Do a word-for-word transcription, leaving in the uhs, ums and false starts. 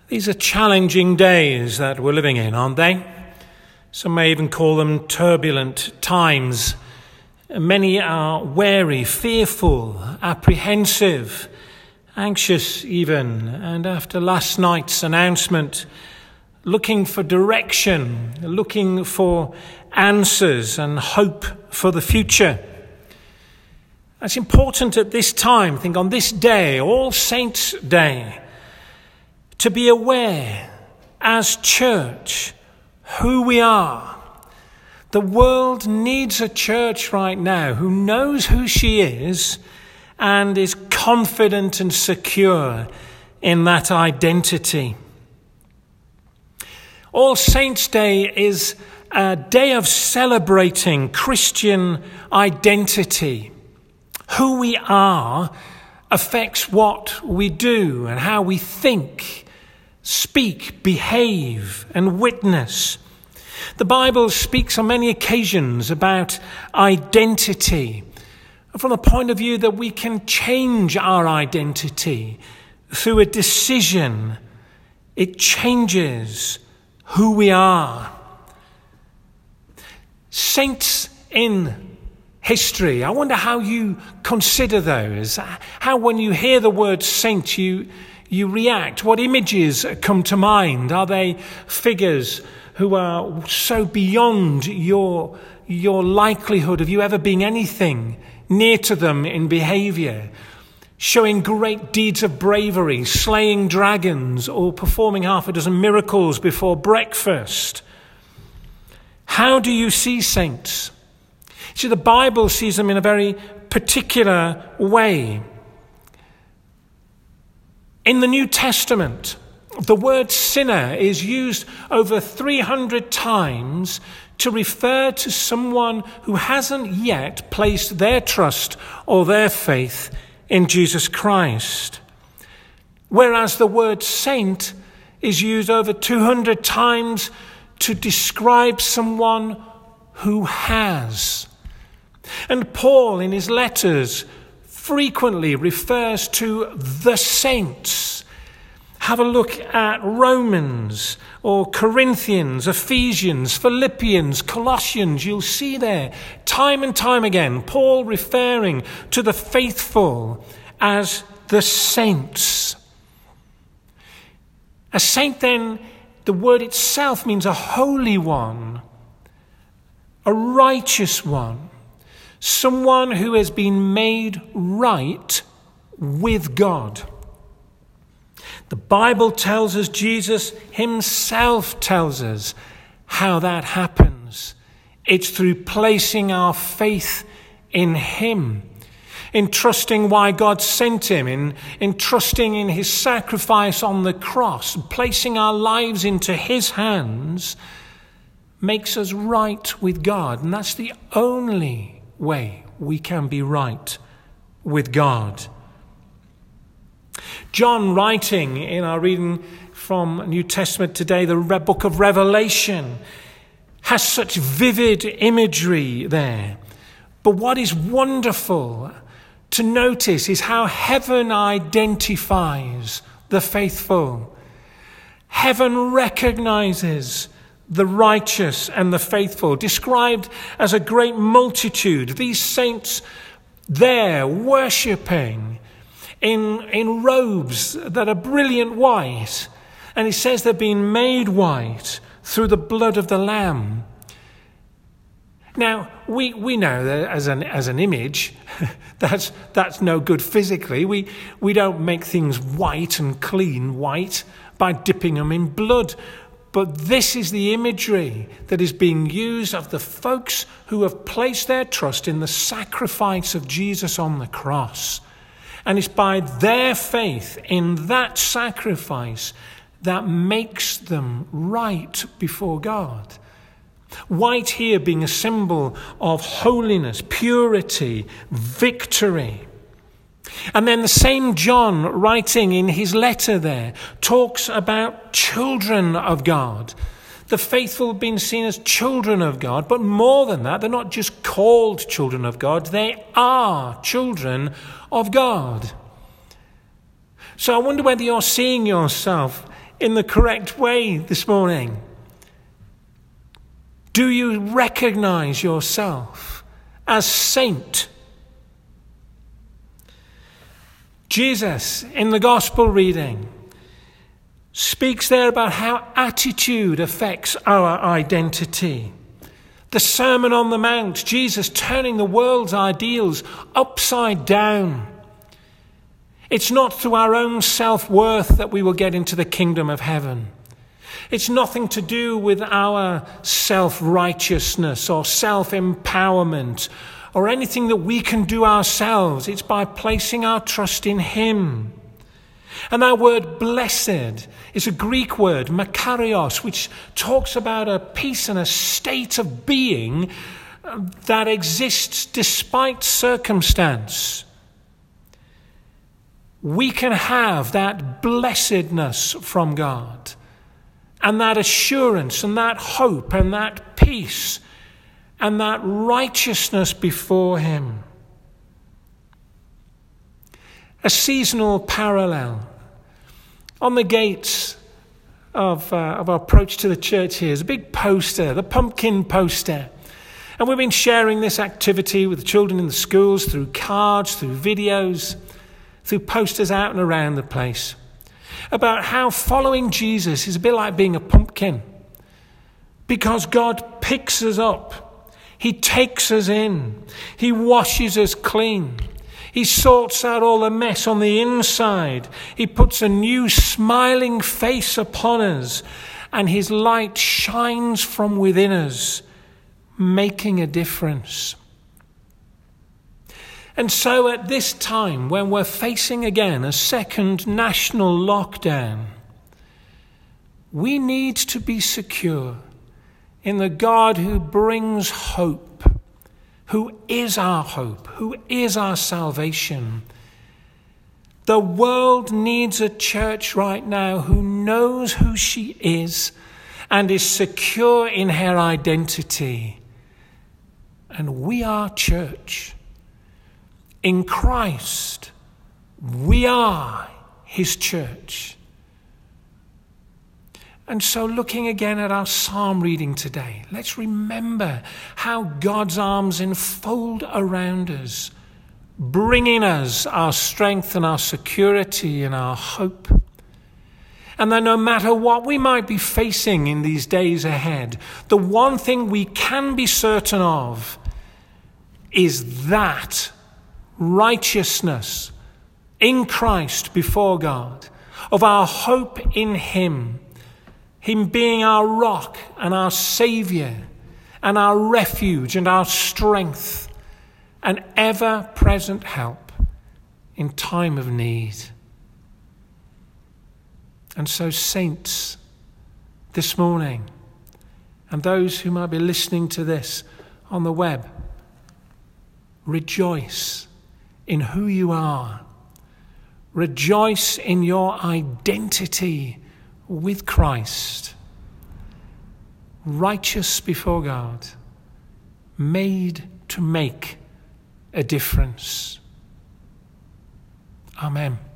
These are challenging days that we're living in, aren't they? Some may even call them turbulent times. Many are wary, fearful, apprehensive, anxious even, and after last night's announcement, looking for direction, looking for answers and hope for the future. It's important at this time, I think on this day, All Saints' Day, to be aware as church who we are. The world needs a church right now who knows who she is and is confident and secure in that identity. All Saints' Day is a day of celebrating Christian identity. Who we are affects what we do and how we think, speak, behave, and witness. The Bible speaks on many occasions about identity from the point of view that we can change our identity through a decision. It changes who we are. Saints in history, I wonder how you consider those. How when you hear the word saint, you, you react. What images come to mind? Are they figures who are so beyond your, your likelihood of you ever being anything near to them in behavior, showing great deeds of bravery, slaying dragons, or performing half a dozen miracles before breakfast? How do you see saints? See, the Bible sees them in a very particular way. In the New Testament, the word sinner is used over three hundred times to refer to someone who hasn't yet placed their trust or their faith in Jesus Christ. Whereas the word saint is used over two hundred times to describe someone who has. And Paul, in his letters, frequently refers to the saints. Have a look at Romans or Corinthians, Ephesians, Philippians, Colossians. You'll see there, time and time again, Paul referring to the faithful as the saints. A saint, then, the word itself means a holy one, a righteous one, someone who has been made right with God. The Bible tells us, Jesus himself tells us how that happens. It's through placing our faith in him, in trusting why God sent him, in, in trusting in his sacrifice on the cross, placing our lives into his hands, makes us right with God. And that's the only way we can be right with God. John, writing in our reading from New Testament today, the book of Revelation, has such vivid imagery there. But what is wonderful to notice is how heaven identifies the faithful. Heaven recognizes the righteous and the faithful, described as a great multitude. These saints there worshipping in, in robes that are brilliant white. And it says they're being made white through the blood of the Lamb. Now, we, we know that as an as an image, that's that's no good physically. We we don't make things white and clean white by dipping them in blood. But this is the imagery that is being used of the folks who have placed their trust in the sacrifice of Jesus on the cross. And it's by their faith in that sacrifice that makes them right before God. White here being a symbol of holiness, purity, victory. And then the same John, writing in his letter there, talks about children of God. The faithful being seen as children of God, but more than that, they're not just called children of God, they are children of God. So I wonder whether you're seeing yourself in the correct way this morning? Do you recognize yourself as saint? Jesus, in the gospel reading, speaks there about how attitude affects our identity. The Sermon on the Mount, Jesus turning the world's ideals upside down. It's not through our own self-worth that we will get into the kingdom of heaven. It's nothing to do with our self-righteousness or self-empowerment or anything that we can do ourselves. It's by placing our trust in him. And that word blessed is a Greek word, makarios, which talks about a peace and a state of being that exists despite circumstance. We can have that blessedness from God, and that assurance, and that hope, and that peace, and that righteousness before him. A seasonal parallel. On the gates of, uh, of our approach to the church here is a big poster, the pumpkin poster. And we've been sharing this activity with the children in the schools through cards, through videos, through posters out and around the place, about how following Jesus is a bit like being a pumpkin. Because God picks us up. He takes us in. He washes us clean. He sorts out all the mess on the inside. He puts a new smiling face upon us, and his light shines from within us, making a difference. And so at this time, when we're facing again a second national lockdown, we need to be secure in the God who brings hope, who is our hope, who is our salvation. The world needs a church right now who knows who she is and is secure in her identity. And we are church. In Christ, we are his church. And so looking again at our psalm reading today, let's remember how God's arms enfold around us, bringing us our strength and our security and our hope. And that no matter what we might be facing in these days ahead, the one thing we can be certain of is that righteousness in Christ before God, of our hope in him, him being our rock and our saviour and our refuge and our strength and ever-present help in time of need. And so, saints, this morning, and those who might be listening to this on the web, rejoice in who you are. Rejoice in your identity with Christ, righteous before God, made to make a difference. Amen.